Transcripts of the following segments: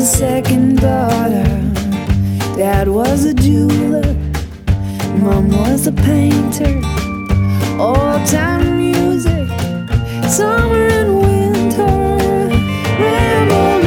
second daughter. Dad was a jeweler, Mom was a painter. Old time music, summer and winter. Ramble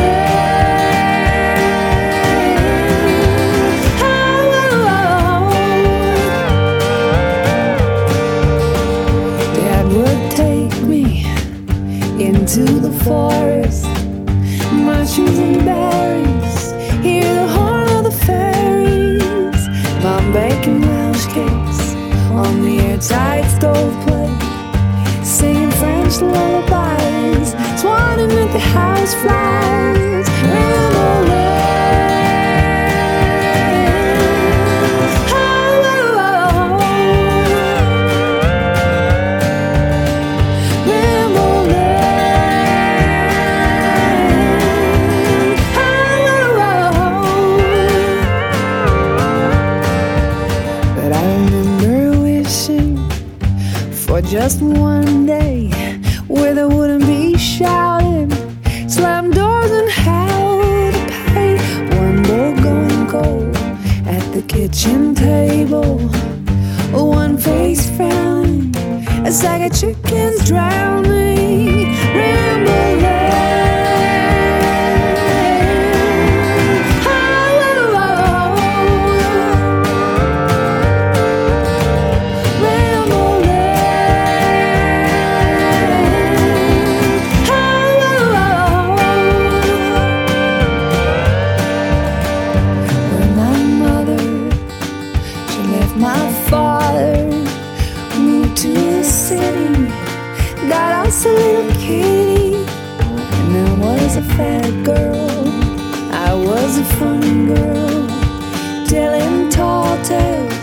Dad would take me into the forest, mushrooms and berries, hear the horn of the fairies. Mom baking Welsh cakes on the airtight stovepipe, singing French lullabies, swanning with the houseflies. But I remember wishing for just one day where there wouldn't be shouting, slam doors and hell to pay. One bowl going cold at the kitchen table, one face frowning, a sack of chickens drowning. My father moved to the city, got us a little kitty, and there was a fat girl, I was a fun girl, telling tall tales